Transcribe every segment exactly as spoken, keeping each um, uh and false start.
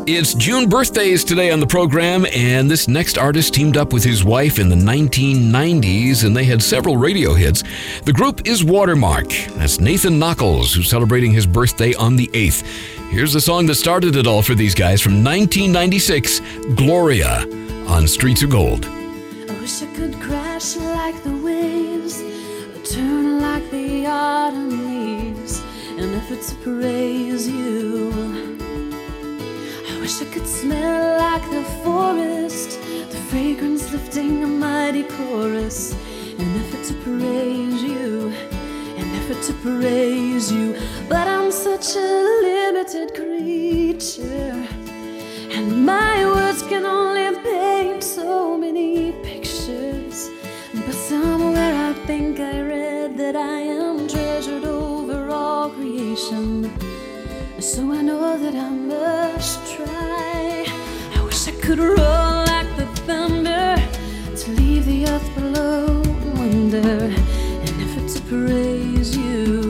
It's June birthdays today on the program, and this next artist teamed up with his wife in the nineteen nineties, and they had several radio hits. The group is Watermark. That's Nathan Knuckles, who's celebrating his birthday on the eighth. Here's the song that started it all for these guys from nineteen ninety-six, Gloria, on Streets of Gold. I wish I could crash like the waves, or turn like the autumn leaves, and if it's to praise you. I wish I could smell like the forest, the fragrance lifting a mighty chorus, and if it to praise you, and if it to praise you. But I'm such a limited creature, and my words can only paint so many pictures. But somewhere I think I read that I am treasured over all creation, so I know that I must try. I wish I could roll like the thunder, to leave the earth below and wonder, and if it's to praise you.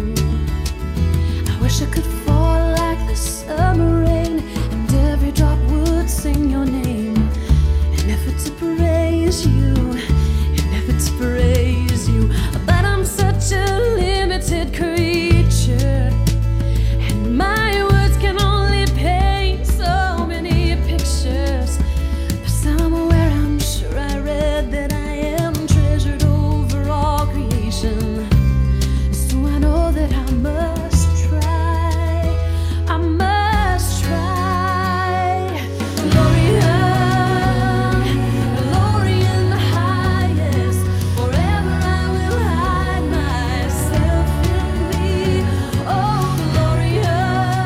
I wish I could fall like the summer rain, and every drop would sing your name, and if it's to praise you, and if it's to praise you. But I'm such a limited creature, my words can only paint so many pictures. But somewhere I'm sure I read that I am treasured over all creation, so I know that I must try. I must try. Gloria, glory in the highest. Forever I will hide myself in thee. Oh, Gloria,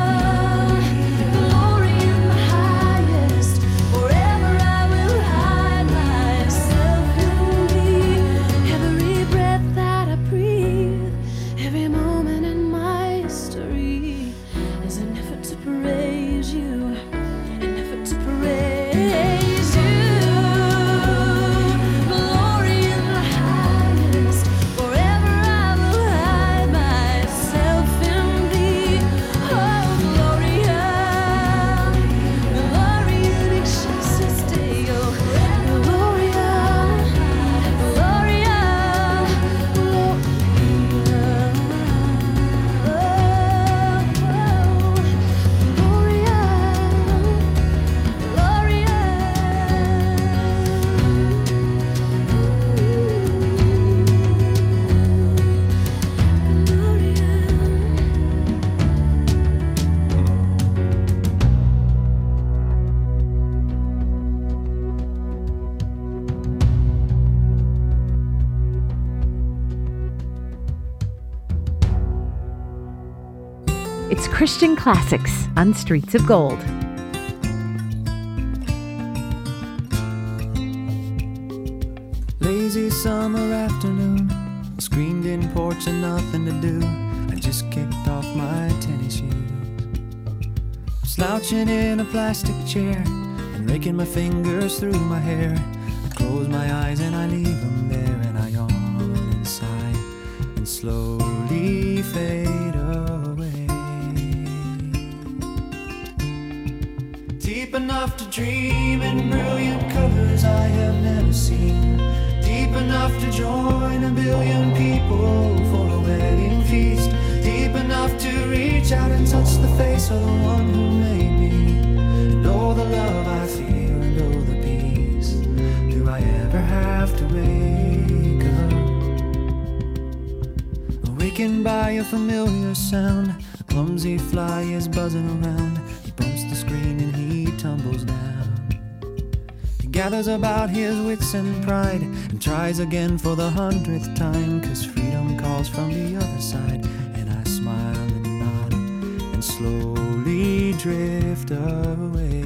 glory in the highest. Forever I will hide myself in thee. Every breath that I breathe, every moment in my history is an effort to praise you, an effort to praise you. Glory in the highest. Forever I will hide myself in thee. Oh, Gloria, glory in excelsis Deo. Gloria, Gloria, It's Christian Classics on Streets of Gold. Lazy summer afternoon, screened-in porch and nothing to do. I just kicked off my tennis shoes, slouching in a plastic chair and raking my fingers through my hair. I close my eyes and I leave them there, and I yawn inside and slowly fade away. Deep enough to dream in brilliant colors I have never seen, deep enough to join a billion people for a wedding feast, deep enough to reach out and touch the face of the one who made me, and oh the love I feel, and oh the peace. Do I ever have to wake up, awakened by a familiar sound? A clumsy fly is buzzing around, he bumps the screen and he tumbles down. He gathers about his wits and pride and tries again for the hundredth time, 'cause freedom calls from the other side. And I smile and nod and slowly drift away.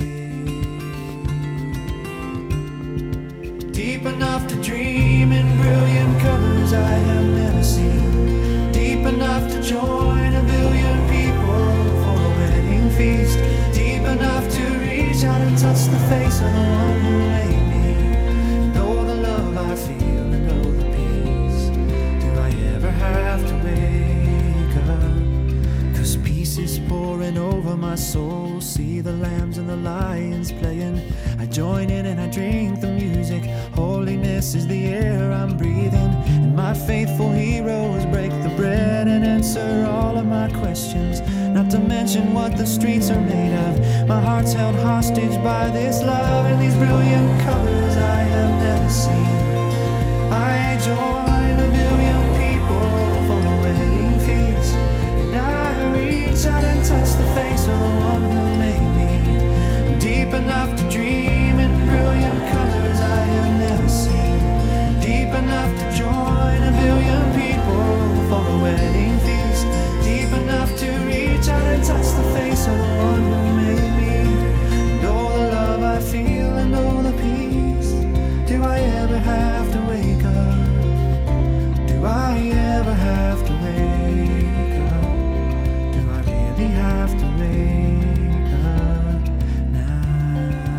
Deep enough to dream in brilliant colors I have never seen, deep enough to join a billion people for a wedding feast, deep enough to reach out and touch the face of the one who made me, and oh the love I feel, and oh the peace. Do I ever have to wake up, 'cause peace is pouring over over my soul. See the lambs and the lions playing. I join in and I drink the music. Holiness is the air I'm breathing. And my faithful heroes break the bread and answer all of my questions. Not to mention what the streets are made of. My heart's held hostage by this love and these brilliant colors I have never seen. I join a billion people for the wedding feast, and I reach out and touch the face of the one who made me. Deep enough to dream in brilliant colors I have never seen. Deep enough to join a billion people for the wedding feast. Deep enough to reach out and touch the face of the one who made me. And all the love I feel and all the peace. Do I ever have to wake up? Do I ever have to wake up? Do I really have to wake up now?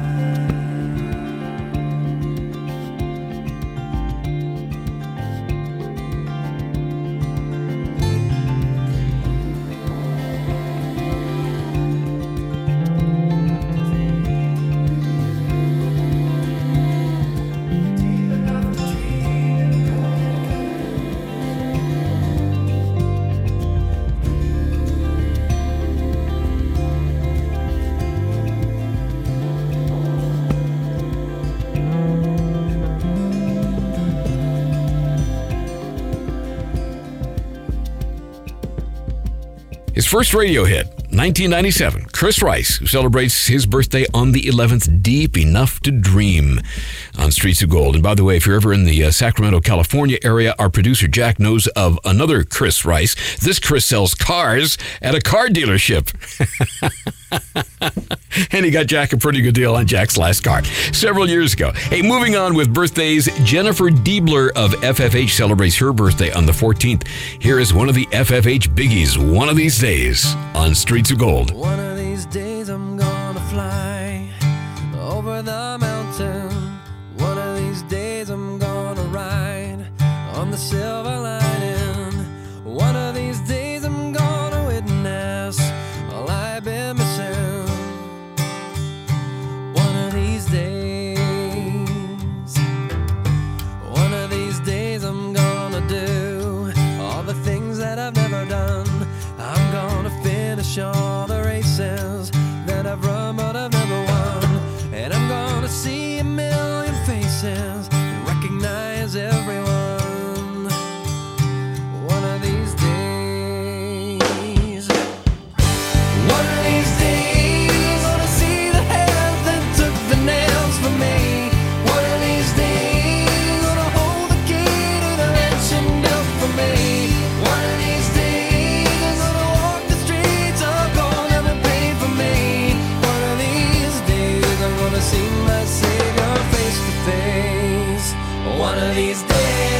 His first radio hit, nineteen ninety-seven, Chris Rice, who celebrates his birthday on the eleventh, Deep Enough to Dream on Streets of Gold. And by the way, if you're ever in the uh, Sacramento, California area, our producer Jack knows of another Chris Rice. This Chris sells cars at a car dealership. And he got Jack a pretty good deal on Jack's last car several years ago. Hey, moving on with birthdays, Jennifer Diebler of F F H celebrates her birthday on the fourteenth. Here is one of the F F H biggies, One of These Days on Streets of Gold. One of these days I'm gonna fly over the mountain. One of these days I'm gonna ride on the silver lining. One of these days I'm gonna witness all I've been missing. One of these days, one of these days I'm gonna do all the things that I've never done. I'm gonna finish all the races that I've run but I've never won. And I'm gonna see a million faces and recognize everyone. One of these days, one of these days, gonna see the hands that took the nails from me. One of these days, gonna hold the key to the mansion built for me. One of these days, gonna walk the streets of gold and pay for me. One of these days, I'm gonna see my Savior face to face. One of these days.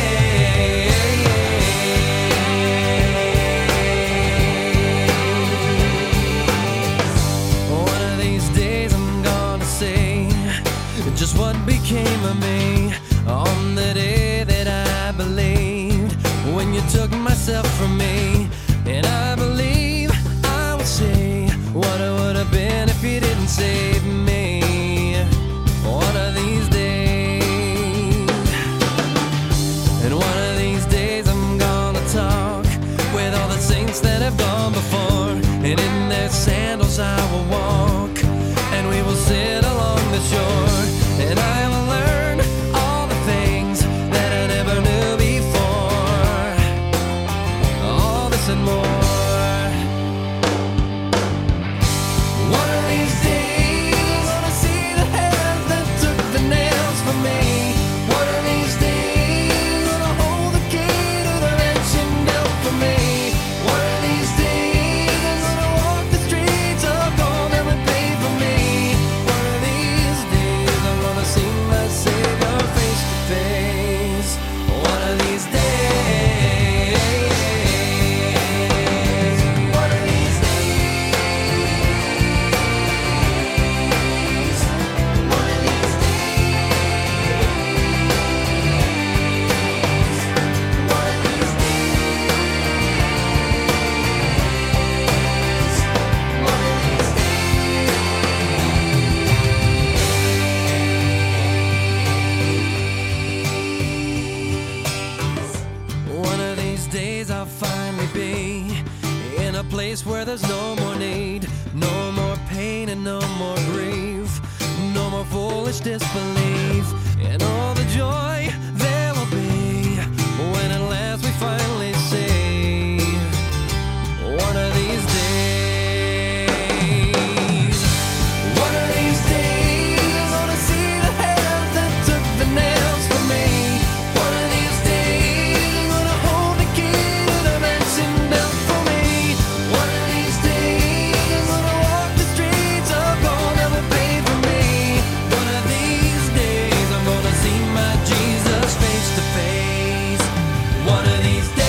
One of these days I'm gonna say just what became of me on the day that I believed when you took myself from me. And I believe I would say what I would have been if you didn't save me. One of these days, and one of these days I'm gonna talk with all the saints that have gone before, and in their sandals I will walk, and we will sit along the shore, and I will learn all the things that I never knew before. All this and more. One of these days, gonna see the hands that took the nails from me. One of these days, gonna hold the key to the mansion built for me. One of these days, I'm gonna walk the streets of gold and No more pain and no more grief, no more foolish disbelief, and all the joy there will be when at last we finally see one of these days. One of these days, gonna see the hands that took the nails from me. One of these days, gonna hold the key to the mansion built for me. One of these days, gonna walk the streets of gold that were paid for me. One of these days, I'm gonna see my Jesus face to face. One of these days.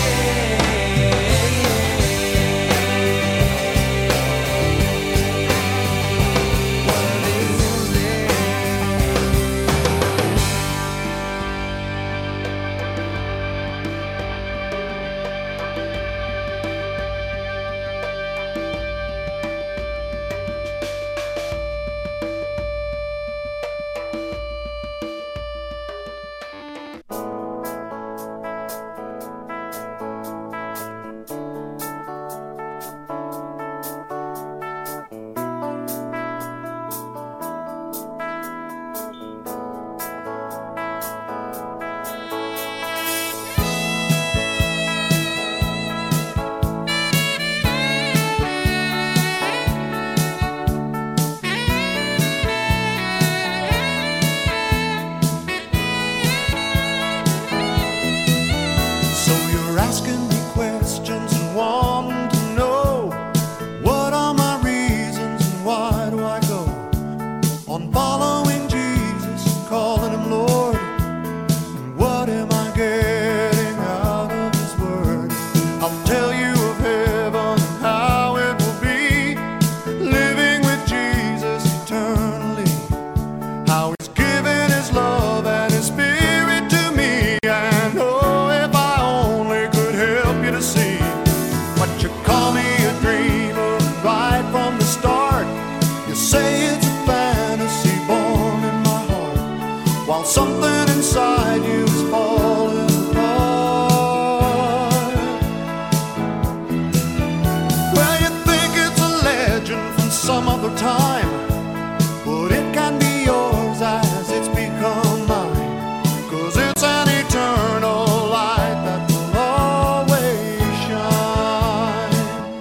So you're asking me questions and wanting to know what are my reasons and why do I go on following Jesus and calling him Lord? And what am I getting out of his word? I'll tell you of heaven and how it will be living with Jesus eternally. How he's given his love and his spirit to me. And oh, if I only could help you to see what you call me a dreamer right from the start. You say it's a fantasy born in my heart, while something inside you is falling apart. Well, you think it's a legend from some other time, but it can be yours as it's become mine. 'Cause it's an eternal light that will always shine.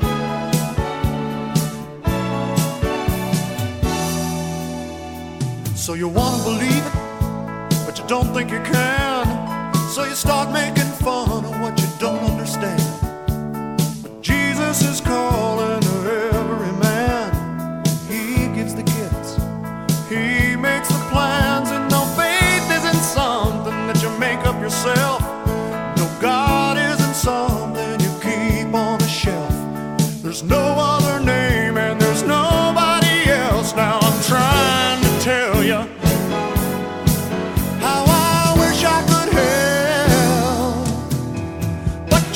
So you want to believe it, but you don't think you can. So you start making fun of what you don't understand. But Jesus is calling to every man. He gives the gifts, he makes the plans, and no faith isn't something that you make up yourself. No, God isn't something you keep on a shelf. There's no other name and there's nobody else. Now I'm trying to tell you how I wish I could help, but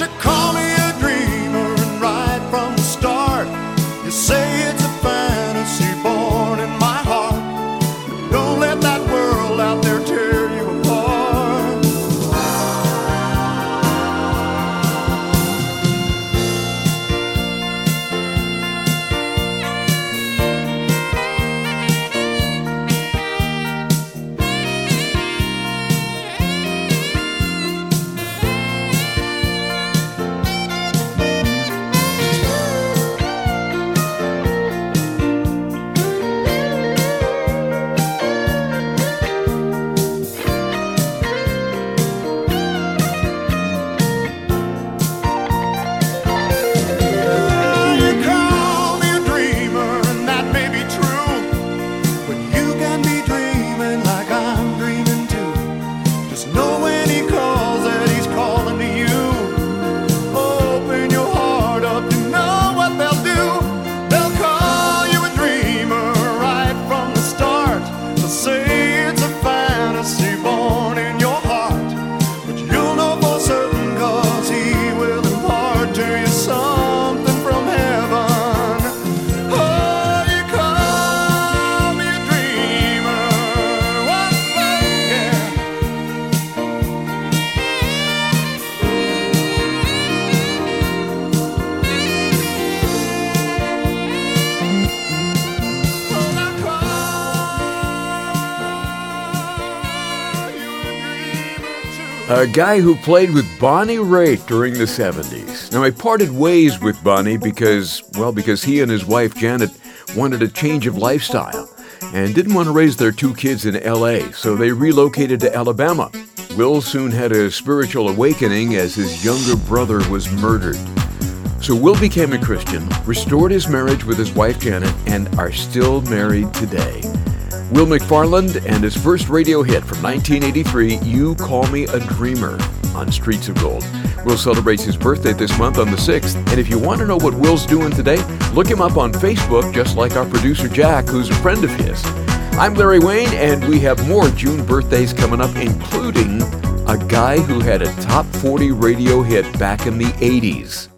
A guy who played with Bonnie Raitt during the seventies. Now, I parted ways with Bonnie because, well, because he and his wife Janet wanted a change of lifestyle and didn't want to raise their two kids in L A, so they relocated to Alabama. Will soon had a spiritual awakening as his younger brother was murdered. So Will became a Christian, restored his marriage with his wife Janet, and are still married today. Will McFarland and his first radio hit from nineteen eighty-three, You Call Me a Dreamer, on Streets of Gold. Will celebrates his birthday this month on the sixth, and if you want to know what Will's doing today, look him up on Facebook, just like our producer Jack, who's a friend of his. I'm Larry Wayne, and we have more June birthdays coming up, including a guy who had a top forty radio hit back in the eighties.